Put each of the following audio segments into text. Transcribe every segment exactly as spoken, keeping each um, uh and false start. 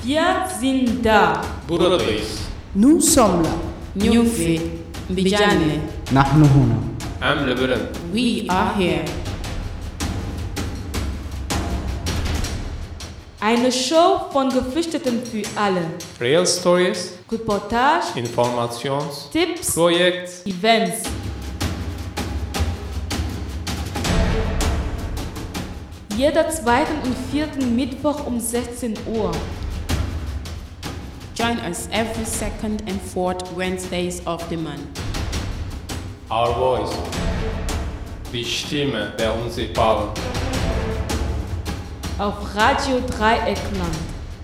Wir sind da. Buradayız. Nous sommes là. Nyufi, Mbijane. نحن هنا. I'm Lebanon. We are here. Eine Show von Geflüchteten für alle. Real Stories, Reportage, Informations, Tipps, Projekt. Events. Jeder zweiten und vierten Mittwoch um sechzehn Uhr. Join us every second and fourth Wednesdays of the month. Our Voice. Die Stimme der Unsichtbaren. Auf Radio Dreieckland.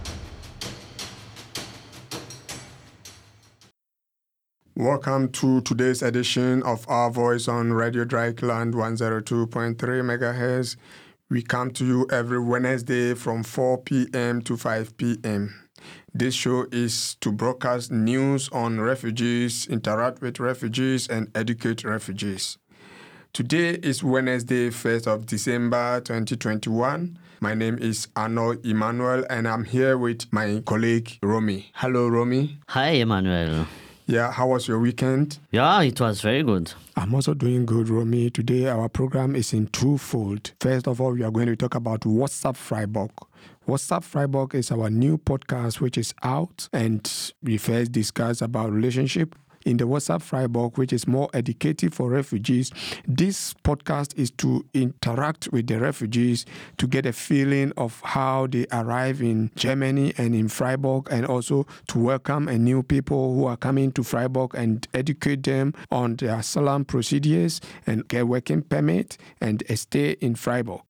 Welcome to today's edition of Our Voice on Radio Dreieckland one oh two point three megahertz. We come to you every Wednesday from four p.m. to five p.m. This show is to broadcast news on refugees, interact with refugees, and educate refugees. Today is Wednesday, first of December twenty twenty-one. My name is Arnold Emmanuel, and I'm here with my colleague, Romy. Hello, Romy. Hi, Emmanuel. Yeah, how was your weekend? Yeah, it was very good. I'm also doing good, Romy. Today, our program is in twofold. First of all, we are going to talk about WhatsApp Freiburg. WhatsApp Freiburg is our new podcast which is out, and we first discuss about relationship. In the WhatsApp Freiburg, which is more educative for refugees, this podcast is to interact with the refugees to get a feeling of how they arrive in Germany and in Freiburg, and also to welcome a new people who are coming to Freiburg and educate them on their asylum procedures and get working permit and a stay in Freiburg.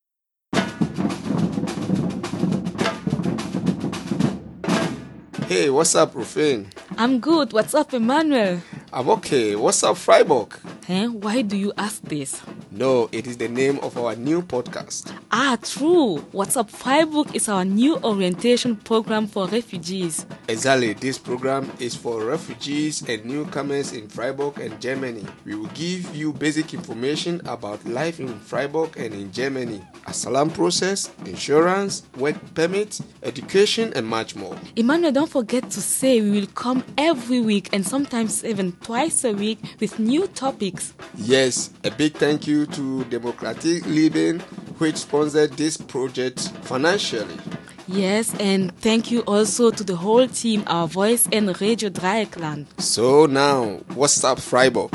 Hey, what's up, Rufin? I'm good. What's up, Emmanuel? I'm okay. What's up, Freiburg? Eh? Why do you ask this? No, it is the name of our new podcast. Ah, true. What's Up Freiburg is our new orientation program for refugees. Exactly. This program is for refugees and newcomers in Freiburg and Germany. We will give you basic information about life in Freiburg and in Germany, asylum process, insurance, work permit, education, and much more. Emmanuel, don't forget to say we will come every week and sometimes even twice a week with new topics. Yes, a big thank you to Democratic Leben, which sponsored this project financially. Yes, and thank you also to the whole team, Our Voice and Radio Dreieckland. So now, what's up, Freiburg?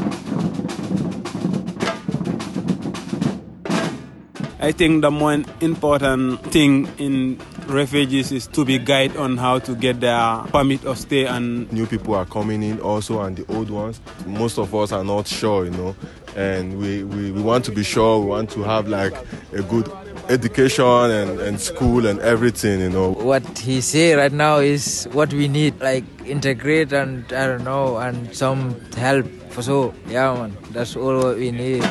I think the more important thing in refugees is to be guided on how to get their permit of stay. And new people are coming in also, and the old ones. Most of us are not sure, you know, and we, we, we want to be sure. We want to have like a good education and, and school and everything, you know. What he say right now is what we need, like integrate and I don't know, and some help for so. Yeah, man, that's all what we need.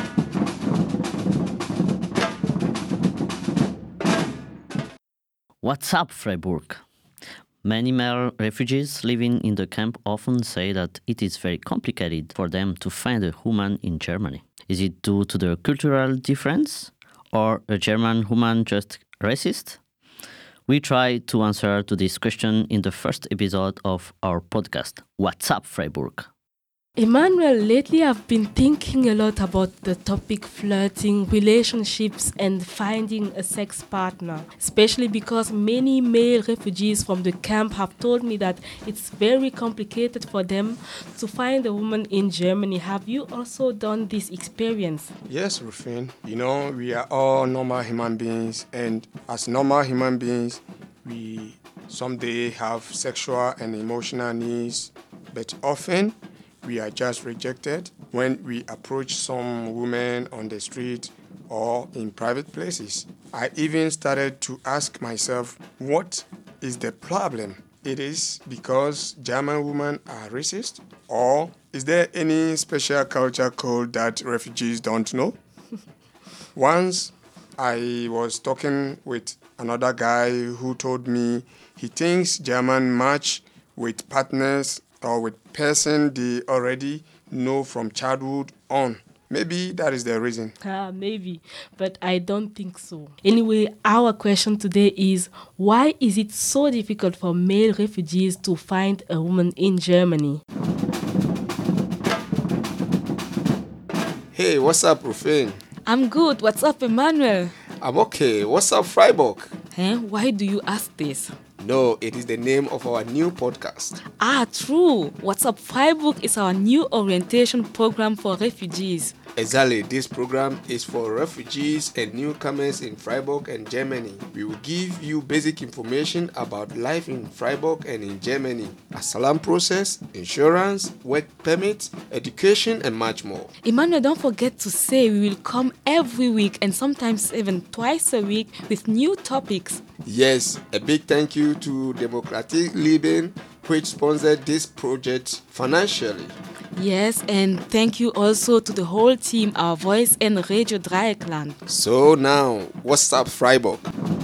What's up, Freiburg? Many male refugees living in the camp often say that it is very complicated for them to find a woman in Germany. Is it due to the cultural difference, or a German woman just racist? We try to answer to this question in the first episode of our podcast, What's Up, Freiburg? Emmanuel, lately I've been thinking a lot about the topic flirting, relationships, and finding a sex partner, especially because many male refugees from the camp have told me that it's very complicated for them to find a woman in Germany. Have you also done this experience? Yes, Rufin. You know, we are all normal human beings, and as normal human beings, we someday have sexual and emotional needs, but often we are just rejected when we approach some women on the street or in private places. I even started to ask myself, what is the problem? It is because German women are racist? Or is there any special culture code that refugees don't know? Once I was talking with another guy who told me he thinks German match with partners or with person they already know from childhood on. Maybe that is the reason. Ah, maybe, but I don't think so. Anyway, our question today is, why is it so difficult for male refugees to find a woman in Germany? Hey, what's up, Rufin? I'm good. What's up, Emmanuel? I'm okay. What's up, Freiburg? Eh? Why do you ask this? No, it is the name of our new podcast. Ah, true. What's Up Freiburg is our new orientation program for refugees. Exactly, this program is for refugees and newcomers in Freiburg and Germany. We will give you basic information about life in Freiburg and in Germany, asylum process, insurance, work permits, education, and much more. Emmanuel, don't forget to say we will come every week and sometimes even twice a week with new topics. Yes, a big thank you to Democratic Leben, which sponsored this project financially. Yes, and thank you also to the whole team, Our Voice and Radio Dreieckland. So now, what's up, Freiburg?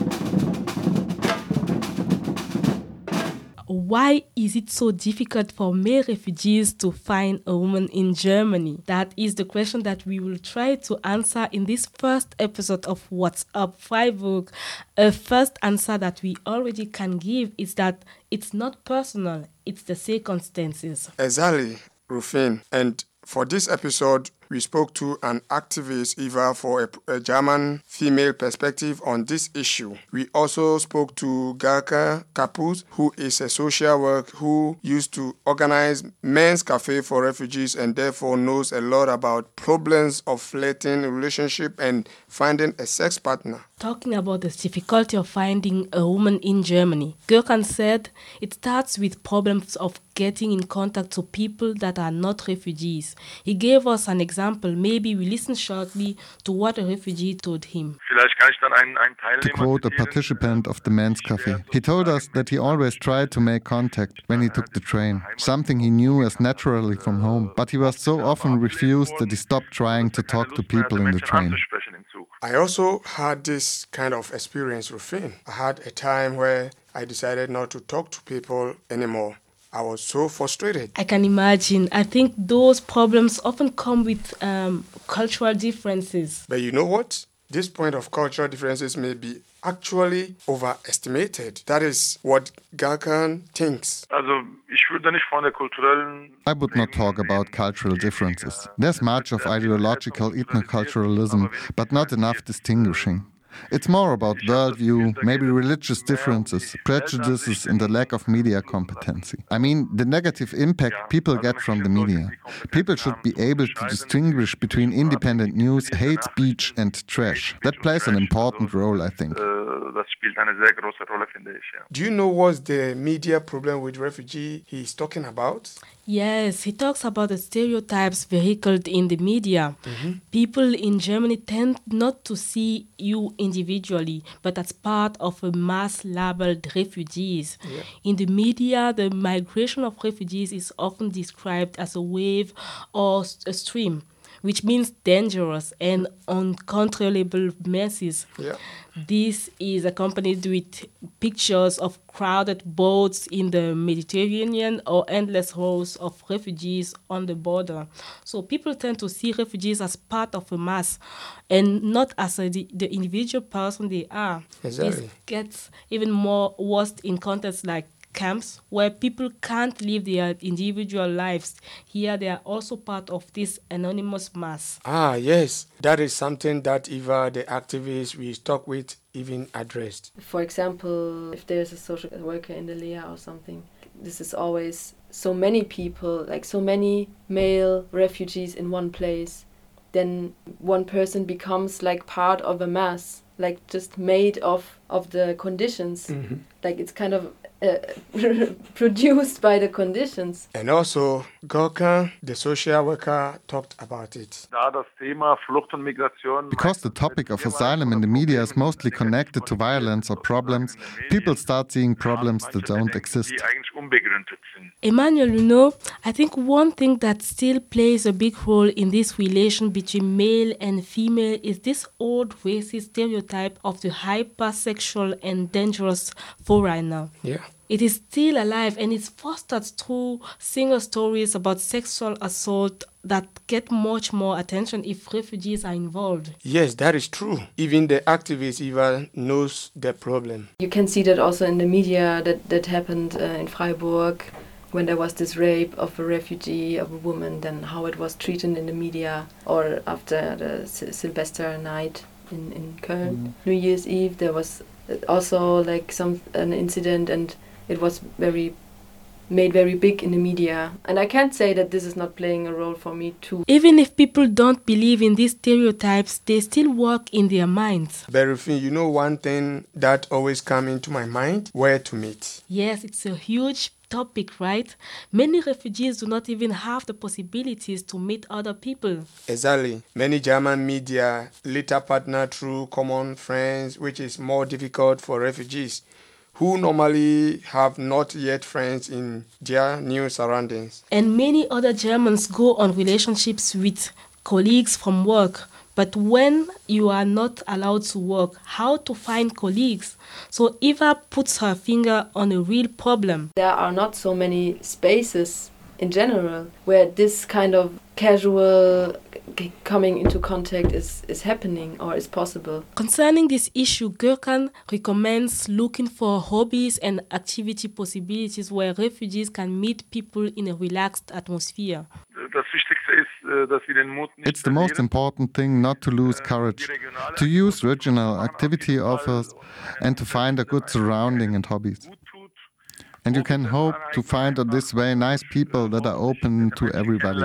Why is it so difficult for male refugees to find a woman in Germany? That is the question that we will try to answer in this first episode of What's Up Freiburg. A first answer that we already can give is that it's not personal, it's the circumstances. Exactly, Rufin. And for this episode, we spoke to an activist, Eva, for a, a German female perspective on this issue. We also spoke to Garka Kaput, who is a social worker who used to organize men's cafe for refugees and therefore knows a lot about problems of flirting, relationship, and finding a sex partner. Talking about the difficulty of finding a woman in Germany, Gökhan said it starts with problems of getting in contact to people that are not refugees. He gave us an example. Maybe we listen shortly to what a refugee told him. To quote a participant of the men's cafe, he told us that he always tried to make contact when he took the train, something he knew as naturally from home, but he was so often refused that he stopped trying to talk to people in the train. I also had this kind of experience, Rufin. I had a time where I decided not to talk to people anymore. I was so frustrated. I can imagine. I think those problems often come with um, cultural differences. But you know what? This point of cultural differences may be actually overestimated. That is what Gökhan thinks. I would not talk about cultural differences. There's much of ideological ethnoculturalism, but not enough distinguishing. It's more about worldview, maybe religious differences, prejudices, and the lack of media competency. I mean, the negative impact people get from the media. People should be able to distinguish between independent news, hate speech, and trash. That plays an important role, I think. Do you know what's the media problem with refugee he's talking about? Yes, he talks about the stereotypes vehicled in the media. Mm-hmm. People in Germany tend not to see you individually, but as part of a mass labeled refugees. Yeah. In the media, the migration of refugees is often described as a wave or a stream, which means dangerous and uncontrollable masses. Yeah. This is accompanied with pictures of crowded boats in the Mediterranean or endless rows of refugees on the border. So people tend to see refugees as part of a mass and not as a, the, the individual person they are. Exactly. This gets even more worse in contexts like camps where people can't live their individual lives. Here they are also part of this anonymous mass. Ah, yes. That is something that Eva, the activist we talked with, even addressed. For example, if there's a social worker in the L E A or something, this is always so many people, like so many male refugees in one place, then one person becomes like part of a mass, like just made of, of the conditions. Mm-hmm. Like it's kind of Uh, produced by the conditions. And also, Gökhan, the social worker, talked about it. Because the topic of asylum in the media is mostly connected to violence or problems, people start seeing problems that don't exist. Emmanuel, you know, I think one thing that still plays a big role in this relation between male and female is this old racist stereotype of the hypersexual and dangerous foreigner. Yeah. It is still alive and it's fostered through single stories about sexual assault that get much more attention if refugees are involved. Yes, that is true. Even the activist even knows the problem. You can see that also in the media that, that happened uh, in Freiburg when there was this rape of a refugee, of a woman, then how it was treated in the media, or after the S- Sylvester night in, in Köln. Mm. New Year's Eve, there was also like some an incident and it was very made very big in the media. And I can't say that this is not playing a role for me too. Even if people don't believe in these stereotypes, they still work in their minds. Berufin, you know one thing that always comes into my mind? Where to meet. Yes, it's a huge topic, right? Many refugees do not even have the possibilities to meet other people. Exactly. Many German media later partner through common friends, which is more difficult for refugees who normally have not yet friends in their new surroundings. And many other Germans go on relationships with colleagues from work. But when you are not allowed to work, how to find colleagues? So Eva puts her finger on a real problem. There are not so many spaces in general where this kind of casual c- coming into contact is, is happening or is possible. Concerning this issue, Gürkan recommends looking for hobbies and activity possibilities where refugees can meet people in a relaxed atmosphere. It's the most important thing not to lose courage, to use regional activity offers and to find a good surrounding and hobbies. And you can hope to find on this way nice people that are open to everybody.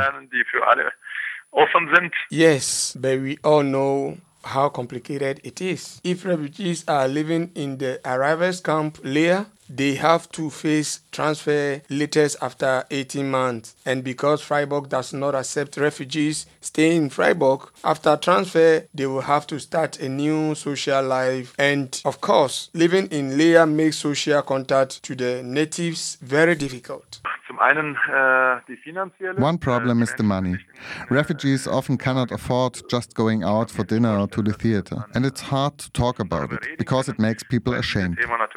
Yes, but we all know how complicated it is. If refugees are living in the arrivals camp layer, they have to face transfer letters after eighteen months. And because Freiburg does not accept refugees staying in Freiburg, after transfer, they will have to start a new social life. And of course, living in Leer makes social contact to the natives very difficult. One problem is the money. Refugees often cannot afford just going out for dinner or to the theater. And it's hard to talk about it, because it makes people ashamed.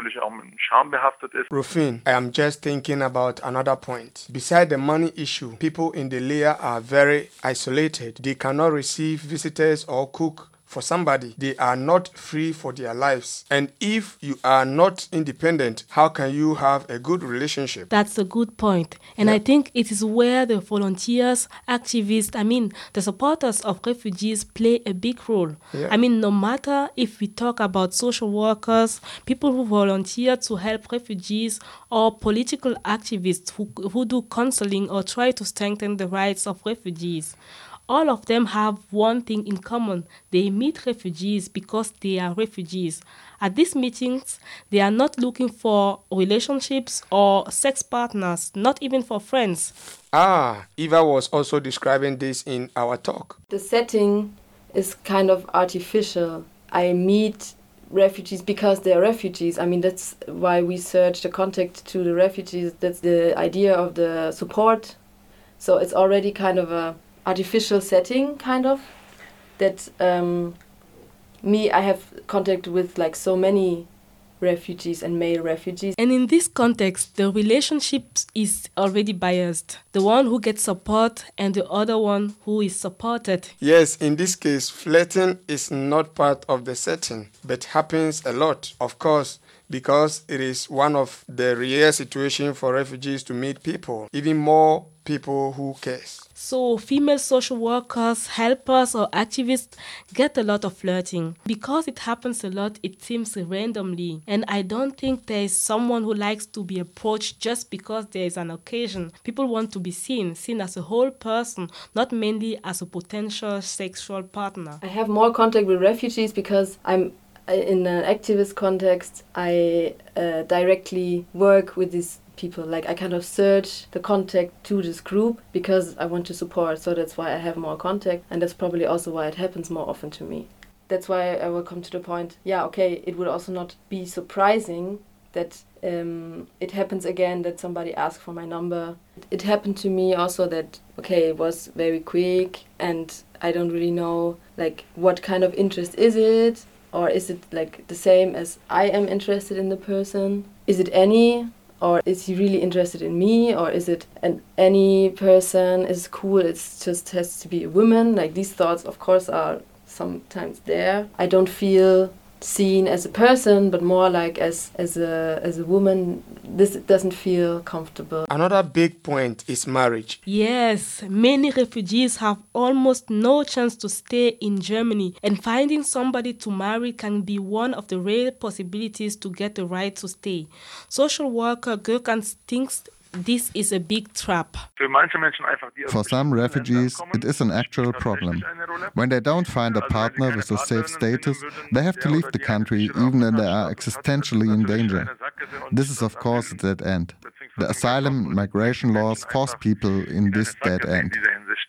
Rufin, I am just thinking about another point. Beside the money issue, people in the Leer are very isolated. They cannot receive visitors or cook for somebody. They are not free for their lives. And if you are not independent, how can you have a good relationship? That's a good point. And yeah. I think it is where the volunteers, activists, I mean, the supporters of refugees play a big role. Yeah. I mean, no matter if we talk about social workers, people who volunteer to help refugees, or political activists who, who do counseling or try to strengthen the rights of refugees. All of them have one thing in common. They meet refugees because they are refugees. At these meetings, they are not looking for relationships or sex partners, not even for friends. Ah, Eva was also describing this in our talk. The setting is kind of artificial. I meet refugees because they're refugees. I mean, that's why we search the contact to the refugees. That's the idea of the support. So it's already kind of a artificial setting, kind of, that um, me, I have contact with like so many refugees and male refugees. And in this context, the relationship is already biased. The one who gets support and the other one who is supported. Yes, in this case, flirting is not part of the setting, but happens a lot, of course, because it is one of the rare situations for refugees to meet people, even more people who cares. So female social workers, helpers or activists get a lot of flirting. Because it happens a lot, it seems randomly. And I don't think there is someone who likes to be approached just because there is an occasion. People want to be seen, seen as a whole person, not mainly as a potential sexual partner. I have more contact with refugees because I'm in an activist context. I uh, directly work with these people. Like I kind of search the contact to this group because I want to support. So that's why I have more contact, and that's probably also why it happens more often to me. That's why I will come to the point. Yeah, okay, it would also not be surprising that um, it happens again that somebody asks for my number. It happened to me also that okay, it was very quick, and I don't really know like what kind of interest is it. Or is it like the same as I am interested in the person? Is it any? Or is he really interested in me? Or is it an, any person is cool, it just has to be a woman? Like, these thoughts, of course, are sometimes there. I don't feel seen as a person, but more like as as a as a woman. This doesn't feel comfortable. Another big point is marriage. Yes, many refugees have almost no chance to stay in Germany, and finding somebody to marry can be one of the rare possibilities to get the right to stay. Social worker Gökhan thinks this is a big trap. For some refugees, it is an actual problem. When they don't find a partner with a safe status, they have to leave the country even when they are existentially in danger. This is of course a dead end. The asylum and migration laws force people in this dead end.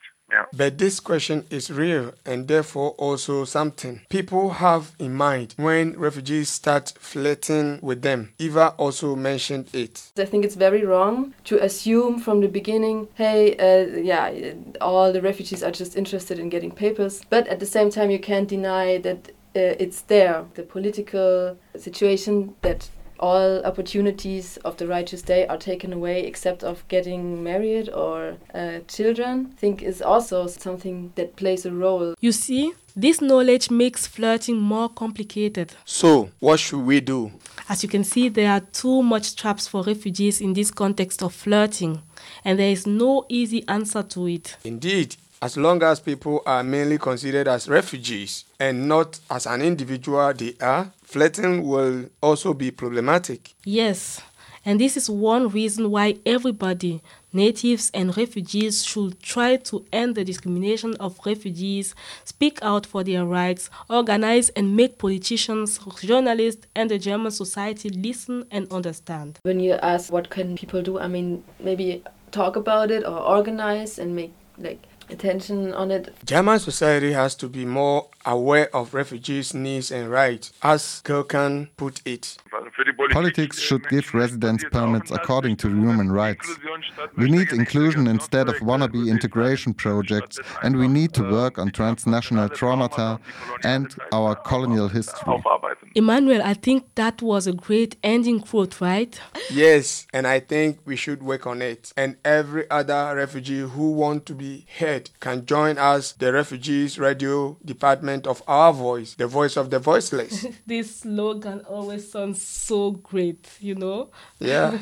But this question is real and therefore also something people have in mind when refugees start flirting with them. Eva also mentioned it. I think it's very wrong to assume from the beginning, hey, uh, yeah, all the refugees are just interested in getting papers. But at the same time, you can't deny that uh, it's there, the political situation that all opportunities of the right to stay are taken away except of getting married or uh, children, I think is also something that plays a role. You see, this knowledge makes flirting more complicated. So, what should we do? As you can see, there are too much traps for refugees in this context of flirting, and there is no easy answer to it. Indeed. As long as people are mainly considered as refugees and not as an individual they are, flirting will also be problematic. Yes, and this is one reason why everybody, natives and refugees, should try to end the discrimination of refugees, speak out for their rights, organize and make politicians, journalists and the German society listen and understand. When you ask what can people do, I mean, maybe talk about it or organize and make like attention on it. German society has to be more aware of refugees' needs and rights, as Gökhan put it. Politics should give residence permits according to human rights. We need inclusion instead of wannabe integration projects, and we need to work on transnational traumata and our colonial history. Emmanuel, I think that was a great ending quote, right? Yes, and I think we should work on it. And every other refugee who wants to be heard can join us, the Refugees Radio Department of Our Voice, the voice of the voiceless. This slogan always sounds so great, you know? Yeah.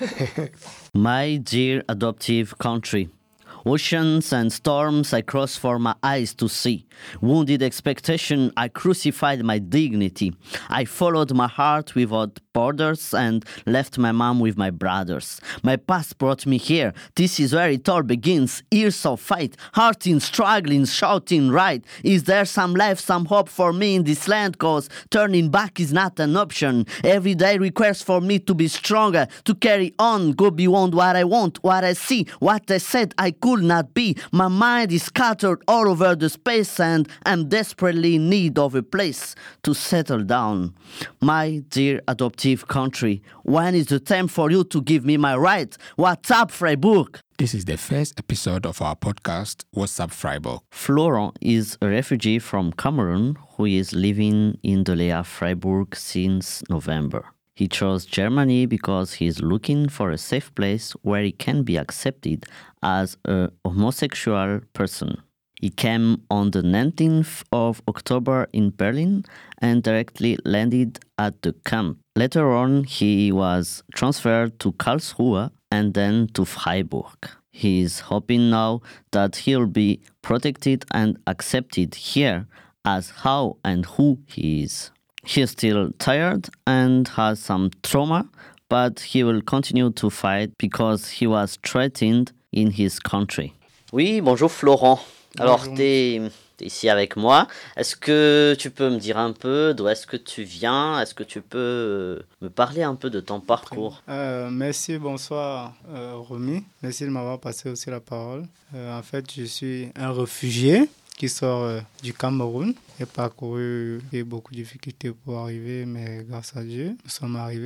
My dear adoptive country, oceans and storms I crossed for my eyes to see. Wounded expectation, I crucified my dignity. I followed my heart without borders and left my mom with my brothers. My past brought me here. This is where it all begins. Years of fight, hearting, struggling, shouting right. Is there some life, some hope for me in this land? Cause turning back is not an option. Every day requires for me to be stronger, to carry on, go beyond what I want, what I see, what I said I could not be. My mind is scattered all over the space and I'm desperately in need of a place to settle down. My dear adoptive country, when is the time for you to give me my right? What's up, Freiburg? This is the first episode of our podcast, What's Up, Freiburg? Florent is a refugee from Cameroon who is living in the Lea Freiburg since November. He chose Germany because he is looking for a safe place where he can be accepted as a homosexual person. He came on the nineteenth of October in Berlin and directly landed at the camp. Later on, he was transferred to Karlsruhe and then to Freiburg. He is hoping now that he'll be protected and accepted here as how and who he is. He is still tired and has some trauma, but he will continue to fight because he was threatened in his country. Oui, bonjour Florent. Alors, tu es ici avec moi. Est-ce que tu peux me dire un peu d'où est-ce que tu viens? Est-ce que tu peux me parler un peu de ton parcours? euh, Merci, bonsoir euh, Romy. Merci de m'avoir passé aussi la parole. Euh, en fait, je suis un réfugié qui sort euh, du Cameroun. J'ai parcouru, j'ai beaucoup de difficultés pour arriver, mais grâce à Dieu, nous sommes arrivés.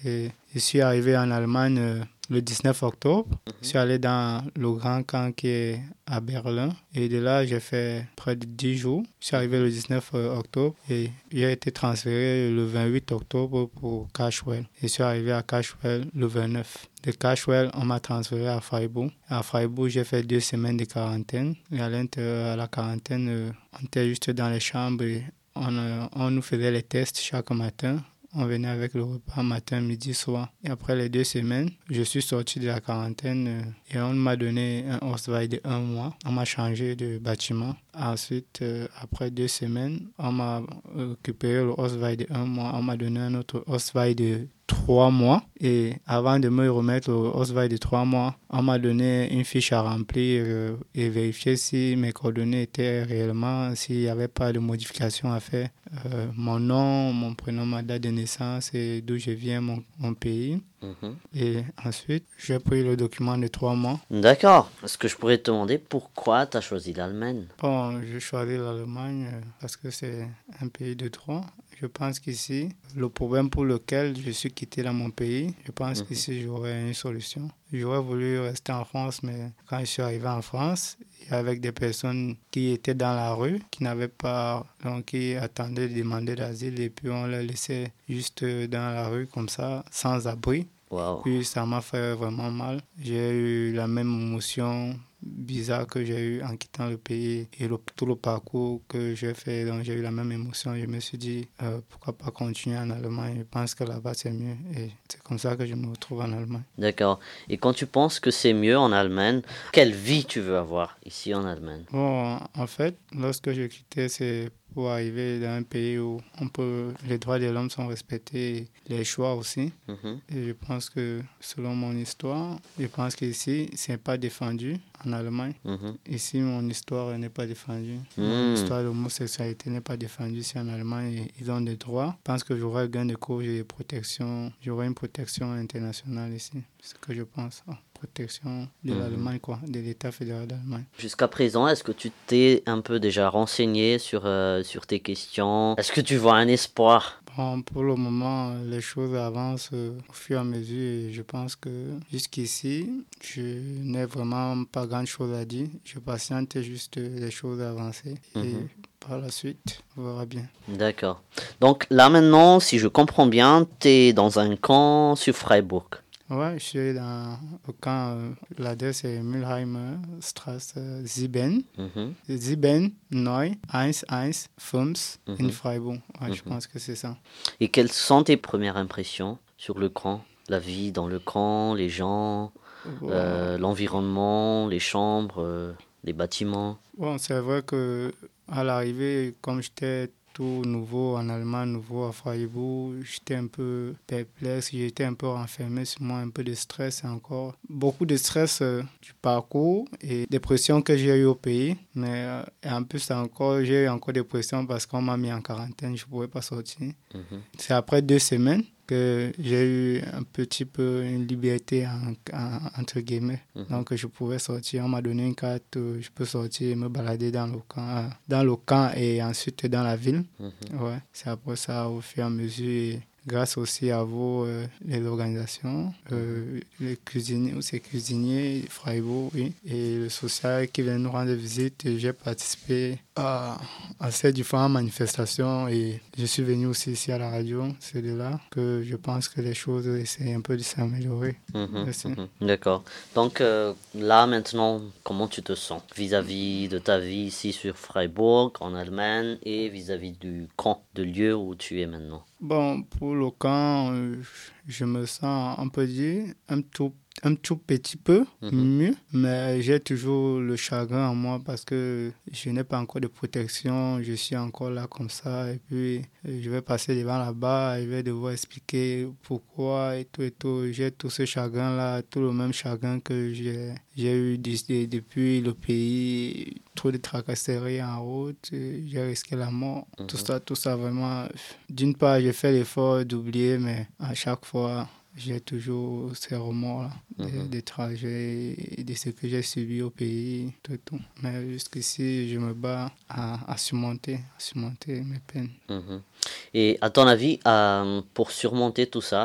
Et je suis arrivé en Allemagne euh, le dix-neuf octobre. Mm-hmm. Je suis allé dans le grand camp qui est à Berlin. Et de là, j'ai fait près de dix jours. Je suis arrivé le dix-neuf octobre et j'ai été transféré le vingt-huit octobre pour Cashwell. Et je suis arrivé à Cashwell le vingt-neuf. De Cashwell, on m'a transféré à Freiburg. À Freiburg, j'ai fait deux semaines de quarantaine. Et à l'intérieur, à la quarantaine, on était juste dans les chambres et on, on nous faisait les tests chaque matin. On venait avec le repas matin, midi, soir. Et après les deux semaines, je suis sorti de la quarantaine euh, et on m'a donné un Ostwald de un mois. On m'a changé de bâtiment. Ensuite, euh, après deux semaines, on m'a récupéré le Ostwald de un mois. On m'a donné un autre Ostwald de trois mois. Et avant de me remettre au Ostwald de trois mois, on m'a donné une fiche à remplir euh, et vérifier si mes coordonnées étaient réellement, s'il n'y avait pas de modification à faire. Euh, mon nom, mon prénom, ma date de naissance et d'où je viens, mon, mon pays. Mmh. Et ensuite, j'ai pris le document de trois mois. D'accord. Est-ce que je pourrais te demander pourquoi tu as choisi l'Allemagne? Bon, j'ai choisi l'Allemagne parce que c'est un pays de droit. Je pense qu'ici, le problème pour lequel je suis quitté dans mon pays, je pense mmh. qu'ici, j'aurais une solution. J'aurais voulu rester en France, mais quand je suis arrivé en France, il y avait des personnes qui étaient dans la rue, qui n'avaient pas, donc qui attendaient de demander d'asile et puis on les laissait juste dans la rue comme ça, sans abri. Wow. Puis ça m'a fait vraiment mal. J'ai eu la même émotion bizarre que j'ai eu en quittant le pays et le, tout le parcours que j'ai fait. Donc j'ai eu la même émotion. Je me suis dit, euh, pourquoi pas continuer en Allemagne? Je pense que là-bas c'est mieux. Et c'est comme ça que je me retrouve en Allemagne. D'accord. Et quand tu penses que c'est mieux en Allemagne, quelle vie tu veux avoir ici en Allemagne? Bon, en fait, lorsque j'ai quitté, c'est pour arriver dans un pays où on peut, les droits de l'homme sont respectés, les choix aussi. Mm-hmm. Et je pense que, selon mon histoire, je pense qu'ici, ce n'est pas défendu en Allemagne. Mm-hmm. Ici, mon histoire n'est pas défendue. Mm. Mon histoire de l'homosexualité n'est pas défendue ici en Allemagne. Et ils ont des droits. Je pense que j'aurai gain de cause et protection. J'aurai une protection internationale ici. C'est ce que je pense. Oh. Protection de mmh. l'Allemagne, quoi, de l'État fédéral d'Allemagne. Jusqu'à présent, est-ce que tu t'es un peu déjà renseigné sur, euh, sur tes questions? Est-ce que tu vois un espoir? Bon, pour le moment, les choses avancent euh, au fur et à mesure et je pense que jusqu'ici, je n'ai vraiment pas grand-chose à dire. Je patiente juste les choses avancées mmh. et par la suite, on verra bien. D'accord. Donc là maintenant, si je comprends bien, tu es dans un camp sur Freiburg. Ouais, je suis dans le camp, euh, l'adresse est Mülheimer Straße sieben, mm-hmm. sieben, neuf, un, un, cinq, mm-hmm. in Freiburg. Ouais, mm-hmm. Je pense que c'est ça. Et quelles sont tes premières impressions sur le camp? La vie dans le camp, les gens, wow. euh, l'environnement, les chambres, euh, les bâtiments? Bon, c'est vrai qu'à l'arrivée, comme j'étais tout nouveau en Allemagne, nouveau à Freiburg, j'étais un peu perplexe, j'étais un peu renfermé sur moi, un peu de stress encore. Beaucoup de stress euh, du parcours et des pressions que j'ai eues au pays. Mais euh, et en plus, encore, j'ai eu encore des pressions parce qu'on m'a mis en quarantaine, je ne pouvais pas sortir. Mm-hmm. C'est après deux semaines que j'ai eu un petit peu une liberté en, en, entre guillemets. Mm-hmm. Donc je pouvais sortir, on m'a donné une carte, je peux sortir et me balader dans le camp, dans le camp et ensuite dans la ville. Mm-hmm. Ouais, c'est après ça, au fur et à mesure, grâce aussi à vous, euh, les organisations, euh, les cuisiniers, ces cuisiniers, Freiburg, oui, et le social qui vient nous rendre visite. J'ai participé à, à ces différentes manifestations et je suis venu aussi ici à la radio. C'est de là que je pense que les choses essaient un peu de s'améliorer. Mmh, mmh, d'accord. Donc euh, là, maintenant, comment tu te sens vis-à-vis de ta vie ici sur Freiburg, en Allemagne, et vis-à-vis du camp, de lieu où tu es maintenant? Bon, pour le camp, euh, je me sens, on peut dire, un tout, un tout petit peu mm-hmm. mieux, mais j'ai toujours le chagrin en moi parce que je n'ai pas encore de protection, je suis encore là comme ça, et puis je vais passer devant là-bas, je vais devoir expliquer pourquoi et tout et tout. J'ai tout ce chagrin-là, tout le même chagrin que j'ai, j'ai eu depuis le pays, trop de tracasseries en route, j'ai risqué la mort, mm-hmm. tout ça, tout ça vraiment. D'une part, j'ai fait l'effort d'oublier, mais à chaque fois, j'ai toujours ces remords-là, mm-hmm. des, des trajets, de ce que j'ai subi au pays, tout, tout. Mais jusqu'ici, je me bats à, à surmonter, à surmonter mes peines. Mm-hmm. Et à ton avis, euh, pour surmonter tout ça,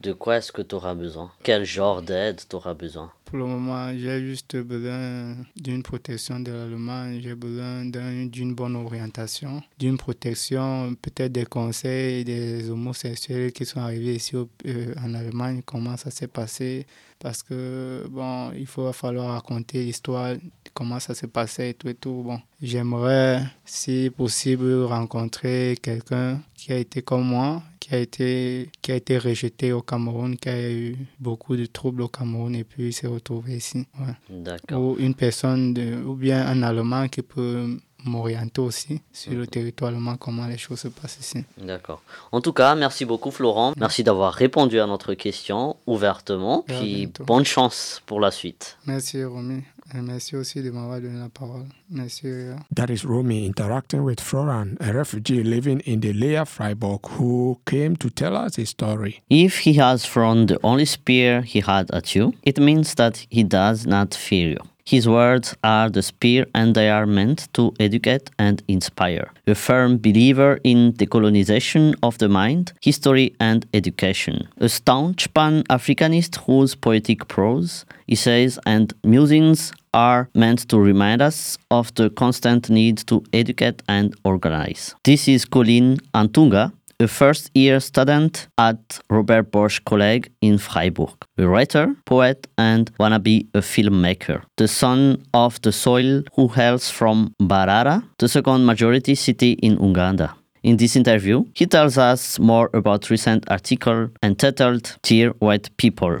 De quoi est-ce que tu auras besoin? Quel genre d'aide tu auras besoin? Pour le moment, j'ai juste besoin d'une protection de l'allemand, j'ai besoin d'un, d'une bonne orientation, d'une protection, peut-être des conseils des homosexuels qui sont arrivés ici au, euh, en Allemagne, comment ça s'est passé. Parce que, bon, il va falloir raconter l'histoire, comment ça s'est passé et tout et tout. Bon, j'aimerais, si possible, rencontrer quelqu'un qui a été comme moi, qui a été, qui a été rejeté au Cameroun, qui a eu beaucoup de troubles au Cameroun et puis s'est retrouvé ici. Ouais. D'accord. Ou une personne, de, ou bien un Allemand qui peut m'orienter aussi sur le territoire allemand, comment les choses se passent ici. D'accord. En tout cas, merci beaucoup Florent. Merci d'avoir répondu à notre question ouvertement. À Puis bientôt. bonne chance pour la suite. Merci Romy. Et merci aussi de m'avoir donné la parole. Merci. Réa. That is Romy interacting with Florent, a refugee living in the Lea Freiburg who came to tell us his story. If he has thrown the only spear he had at you, it means that he does not fear you. His words are the spear and they are meant to educate and inspire. A firm believer in decolonization of the mind, history and education. A staunch Pan-Africanist whose poetic prose, essays and musings are meant to remind us of the constant need to educate and organize. This is Colin Antunga, a first-year student at Robert Bosch College in Freiburg, a writer, poet, and wannabe a filmmaker. The son of the soil who hails from Mbarara, the second majority city in Uganda. In this interview, he tells us more about recent article entitled Dear White People.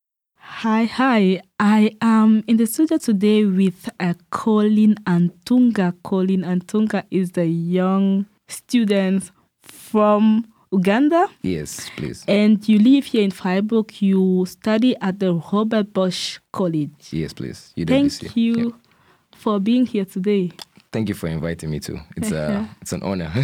Hi, hi. I am in the studio today with uh, Colin Antunga. Colin Antunga is the young student from Uganda. Yes, please. And you live here in Freiburg. You study at the Robert Bosch College. Yes, please. You Thank you yeah. for being here today. Thank you for inviting me too. It's a, it's an honor.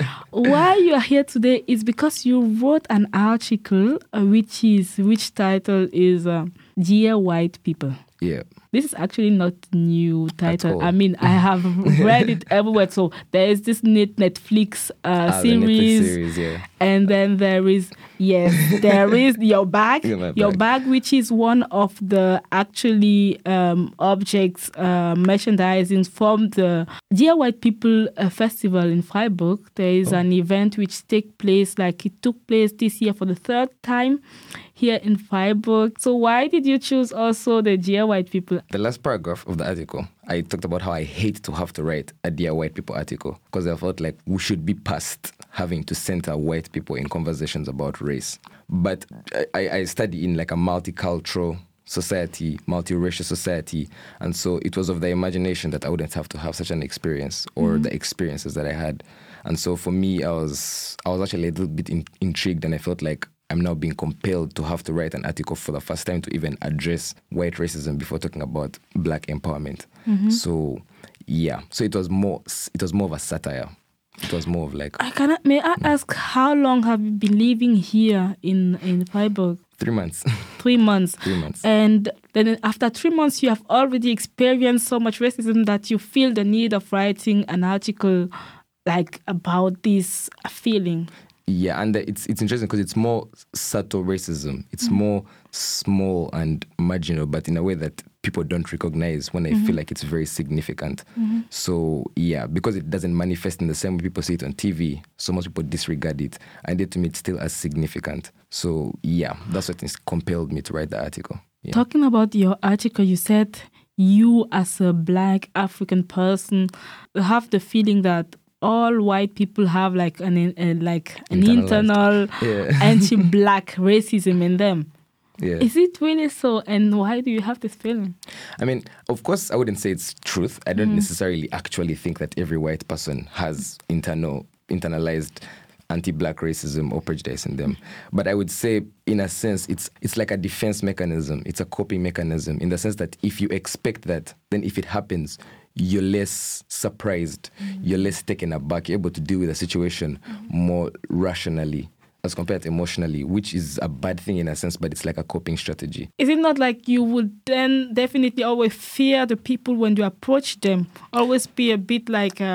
Why you are here today is because you wrote an article uh, which is which title is uh, Dear White People. Yeah. This is actually not new title. I mean, I have read it everywhere. So there is this net Netflix uh, ah, series, Netflix series, yeah. And then there is yes, there is your bag, yeah, your bag. bag, which is one of the actually um, objects uh, merchandising from the Dear White People uh, Festival in Freiburg. There is oh. an event which take place, like it took place this year for the third time here in Freiburg. So why did you choose also the Dear White People? The last paragraph of the article, I talked about how I hate to have to write a Dear White People article because I felt like we should be past having to center white people in conversations about race. But I, I study in like a multicultural society, multiracial society, and so it was of the imagination that I wouldn't have to have such an experience or mm-hmm. the experiences that I had. And so for me, I was I was actually a little bit in, intrigued, and I felt like I'm now being compelled to have to write an article for the first time to even address white racism before talking about black empowerment. Mm-hmm. So, yeah. So it was more. It was more of a satire. It was more of like. I cannot. May I ask how long have you been living here in in Freiburg? Three months. Three months. Three months. And then after three months, you have already experienced so much racism that you feel the need of writing an article, like about this feeling. Yeah, and it's it's interesting because it's more subtle racism. It's mm-hmm. more small and marginal, but in a way that people don't recognize when I mm-hmm. feel like it's very significant. Mm-hmm. So, yeah, because it doesn't manifest in the same way people see it on T V, so most people disregard it. And yet to me, it's still as significant. So, yeah, that's what compelled me to write the article. Yeah. Talking about your article, you said you as a black African person have the feeling that all white people have like an uh, like an internal yeah. anti-black racism in them. Yeah. Is it really so? And why do you have this feeling? I mean, of course, I wouldn't say it's truth. I don't mm. necessarily actually think that every white person has internal internalized anti-black racism or prejudice in them. But I would say, in a sense, it's it's like a defense mechanism. It's a coping mechanism in the sense that if you expect that, then if it happens, you're less surprised, mm-hmm. you're less taken aback, you're able to deal with the situation mm-hmm. more rationally as compared to emotionally, which is a bad thing in a sense, but it's like a coping strategy. Is it not like you would then definitely always fear the people when you approach them? Always be a bit like, um,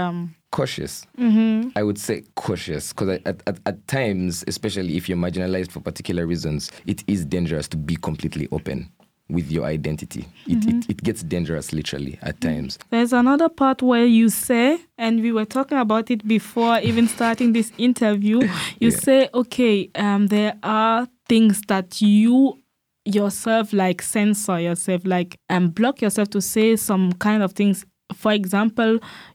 cautious. Mm-hmm. I would say cautious because at, at, at times, especially if you're marginalized for particular reasons, it is dangerous to be completely open with your identity. It, Mm-hmm. it, it gets dangerous literally at times. There's another part where you say, and we were talking about it before even starting this interview, you Yeah. say, okay, um, there are things that you yourself like censor yourself, like um, block yourself to say some kind of things. For example,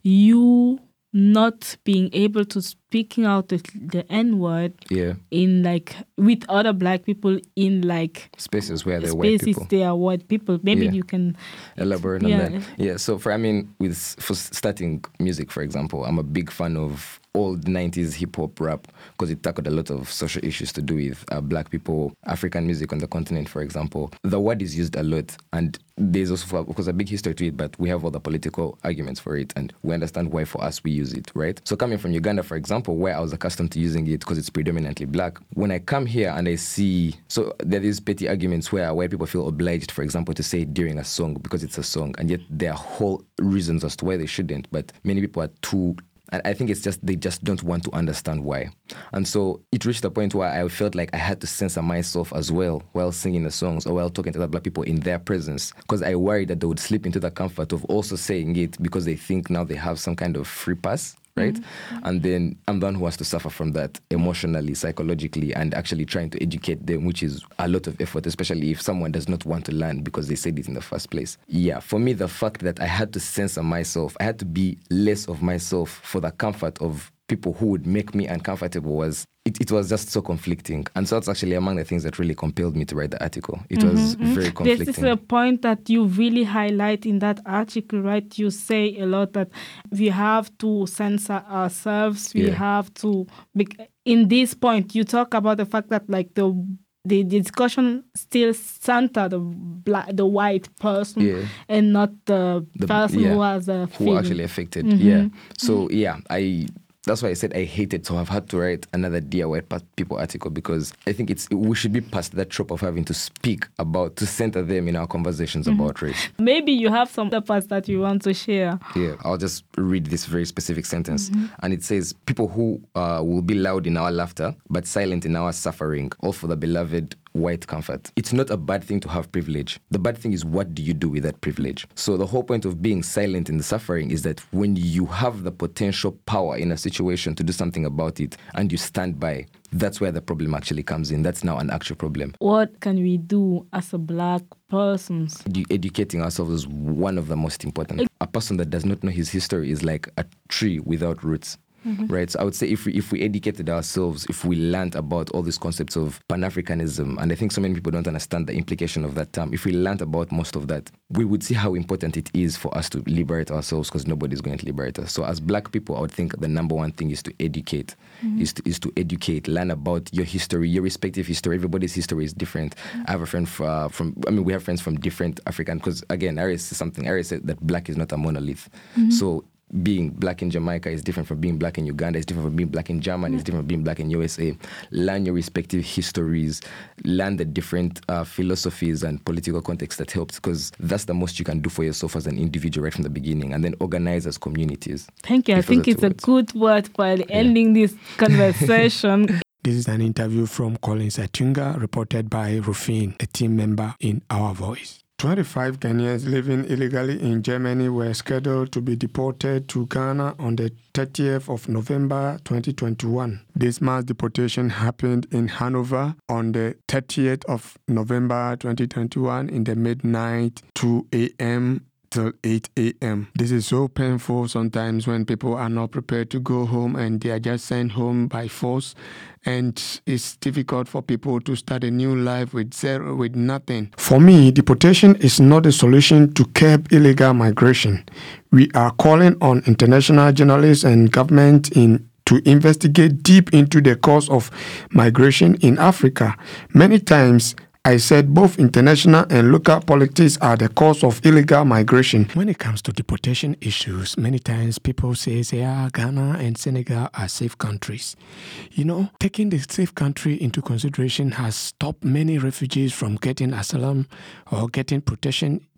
you not being able to speaking out the, the N-word Yeah. in like with other black people in like Spaces where they're white spaces people. they are white people. Maybe Yeah. you can Elaborate on Yeah. that. Yeah, so for I mean, with for starting music, for example, I'm a big fan of old nineties hip hop rap because it tackled a lot of social issues to do with uh, black people, African music on the continent, for example. The word is used a lot, and there's also, of course, a big history to it, but we have all the political arguments for it, and we understand why for us we use it, right? So coming from Uganda, for example, where I was accustomed to using it because it's predominantly black, when I come here and I see, so there is petty arguments where white people feel obliged, for example, to say it during a song because it's a song, and yet there are whole reasons as to why they shouldn't, but many people are too. And I think it's just, they just don't want to understand why. And so it reached a point where I felt like I had to censor myself as well while singing the songs or while talking to other black people in their presence. Because I worried that they would slip into the comfort of also saying it because they think now they have some kind of free pass, right? Mm-hmm. And then I'm the one who has to suffer from that emotionally, psychologically, and actually trying to educate them, which is a lot of effort, especially if someone does not want to learn because they said it in the first place. Yeah, for me, the fact that I had to censor myself, I had to be less of myself for the comfort of people who would make me uncomfortable was, it, it was just so conflicting. And so that's actually among the things that really compelled me to write the article. It Mm-hmm, was mm-hmm. very conflicting. This is a point that you really highlight in that article, right? You say a lot that we have to censor ourselves. We Yeah. have to, bec- in this point, you talk about the fact that like the the discussion still center the black, the white person, Yeah. and not the, The- person yeah, who has a who feeling. actually affected. Mhm. Yeah. So yeah, I. That's why I said I hated to have had to write another Dear White People article because I think it's we should be past that trope of having to speak about, to center them in our conversations Mhm. about race. Maybe you have some other parts that you want to share. Yeah, I'll just read this very specific sentence. Mhm. And it says, people who uh, will be loud in our laughter, but silent in our suffering, all for the beloved white comfort. It's not a bad thing to have privilege. The bad thing is, what do you do with that privilege? So the whole point of being silent in the suffering is that when you have the potential power in a situation to do something about it and you stand by, that's where the problem actually comes in. That's now an actual problem. What can we do as a black persons? Edu- educating ourselves is one of the most important. A person that does not know his history is like a tree without roots. Mhm. Right, so I would say if we if we educated ourselves, if we learned about all these concepts of Pan-Africanism, and I think so many people don't understand the implication of that term, if we learned about most of that, we would see how important it is for us to liberate ourselves because nobody's going to liberate us. So as black people, I would think the number one thing is to educate, Mhm. is to is to educate, learn about your history, your respective history. Everybody's history is different. I have a friend f- uh, from, I mean, we have friends from different African, because again, Ari says something, Ari said that black is not a monolith. Mhm. So being black in Jamaica is different from being black in Uganda, it's different from being black in Germany, it's different from being black in U S A. Learn your respective histories, learn the different uh, philosophies and political context that helps, because that's the most you can do for yourself as an individual right from the beginning, and then organize as communities. Thank you. I These are think the it's two a words. good word for ending this conversation. This is an interview from Collins Atunga, reported by Rufin, a team member in Our Voice. twenty-five Kenyans living illegally in Germany were scheduled to be deported to Ghana on the thirtieth of November twenty twenty-one. This mass deportation happened in Hanover on the thirtieth of November twenty twenty-one in the midnight, two a.m. till eight a.m. This is so painful sometimes when people are not prepared to go home and they are just sent home by force, and it's difficult for people to start a new life with zero, with nothing. For me, deportation is not a solution to curb illegal migration. We are calling on international journalists and government in to investigate deep into the cause of migration in Africa. Many times, I said both international and local politics are the cause of illegal migration. When it comes to deportation issues, many times people say, say ah, Ghana and Senegal are safe countries. You know, taking the safe country into consideration has stopped many refugees from getting asylum or getting protection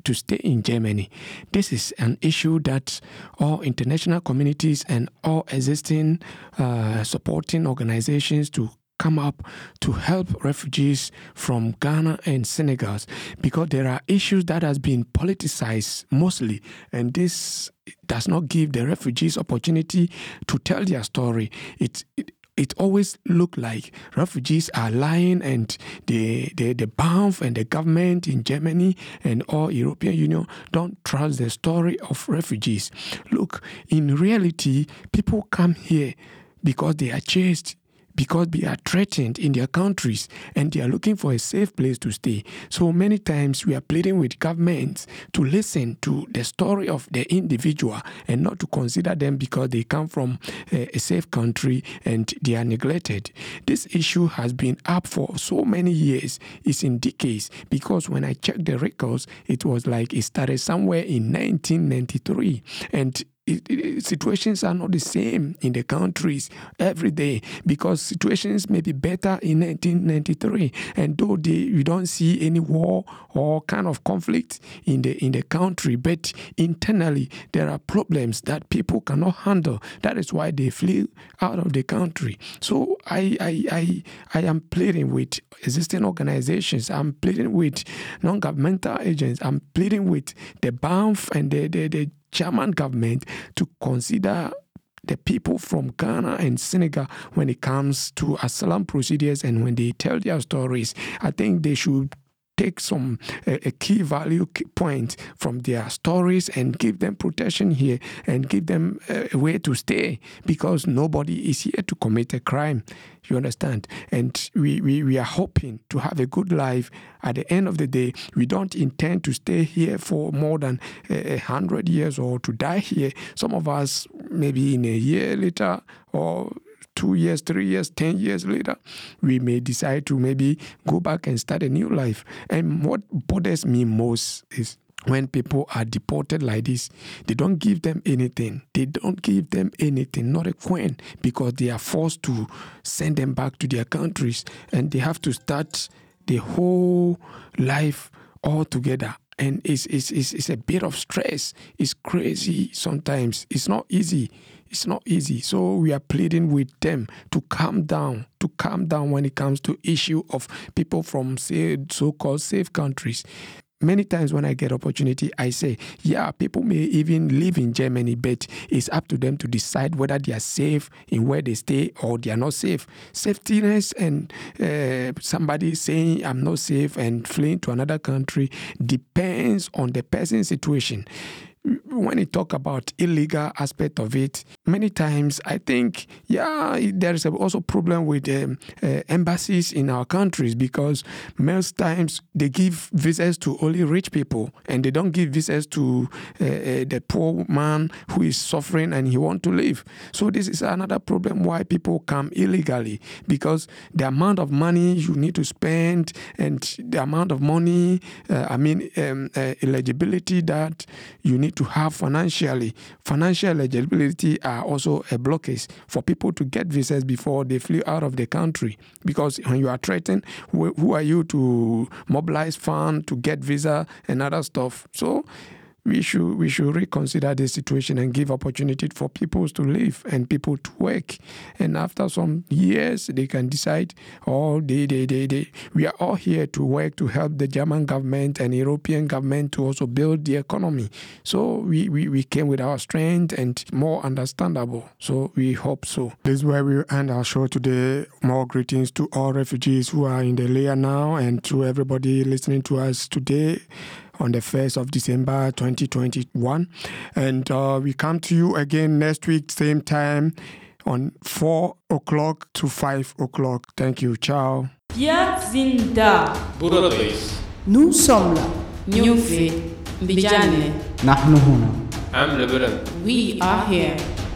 to stay in Germany. This is an issue that all international communities and all existing uh, supporting organizations to come up to help refugees from Ghana and Senegal, because there are issues that has been politicized mostly, and this does not give the refugees opportunity to tell their story. It, it It always look like refugees are lying, and the, the, the B A M F and the government in Germany and all European Union don't trust the story of refugees. Look, in reality, people come here because they are chased, because they are threatened in their countries, and they are looking for a safe place to stay. So many times we are pleading with governments to listen to the story of the individual and not to consider them because they come from a, a safe country and they are neglected. This issue has been up for so many years. It's in decades, because when I checked the records, it was like it started somewhere in nineteen ninety-three, and It, it, situations are not the same in the countries every day, because situations may be better in nineteen ninety-three, and though they, we don't see any war or kind of conflict in the in the country, but internally there are problems that people cannot handle. That is why they flee out of the country. So I I I, I am pleading with existing organizations. I'm pleading with non-governmental agents. I'm pleading with the B A M F and the the, the German government to consider the people from Ghana and Senegal when it comes to asylum procedures, and when they tell their stories. I think they should take some uh, a key value point from their stories and give them protection here and give them uh, a way to stay, because nobody is here to commit a crime. You understand? And we, we, we are hoping to have a good life. At the end of the day, we don't intend to stay here for more than a uh, hundred years or to die here. Some of us, maybe in a year later, or two years, three years, ten years later, we may decide to maybe go back and start a new life. And what bothers me most is when people are deported like this, they don't give them anything. They don't give them anything, not a coin, because they are forced to send them back to their countries, and they have to start the whole life all together. And it's, it's, it's, it's a bit of stress. It's crazy sometimes. It's not easy. It's not easy. So we are pleading with them to calm down, to calm down when it comes to issue of people from, say, so-called safe countries. Many times when I get opportunity, I say, yeah, people may even live in Germany, but it's up to them to decide whether they are safe in where they stay or they are not safe. Safetyness and uh, somebody saying I'm not safe and fleeing to another country depends on the person's situation. When you talk about illegal aspect of it, many times I think, yeah, there is also problem with um, uh, embassies in our countries, because most times they give visas to only rich people, and they don't give visas to uh, uh, the poor man who is suffering and he wants to live. So this is another problem why people come illegally, because the amount of money you need to spend and the amount of money, uh, I mean, um, uh, eligibility that you need to have financially. Financial eligibility are also a blockage for people to get visas before they flee out of the country. Because when you are threatened, who, who are you to mobilize funds to get visa and other stuff? So we should we should reconsider this situation and give opportunity for people to live and people to work. And after some years, they can decide, oh, they, they, they, they. we are all here to work to help the German government and European government to also build the economy. So we, we, we came with our strength and more understandable. So we hope so. This is where we end our show today. More greetings to all refugees who are in the L E A now, and to everybody listening to us today on the first of December twenty twenty-one. And uh, we come to you again next week, same time, on four o'clock to five o'clock. Thank you. Ciao. Wir sind da. Buradayız. Nous sommes là. Nyumfi, Mbijane. نحن هنا. I'm Lebanon. We are here.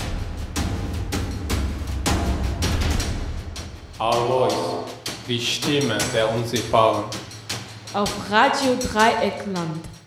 Our voice, die Stimme der Unsichtbaren. Auf Radio Dreieckland.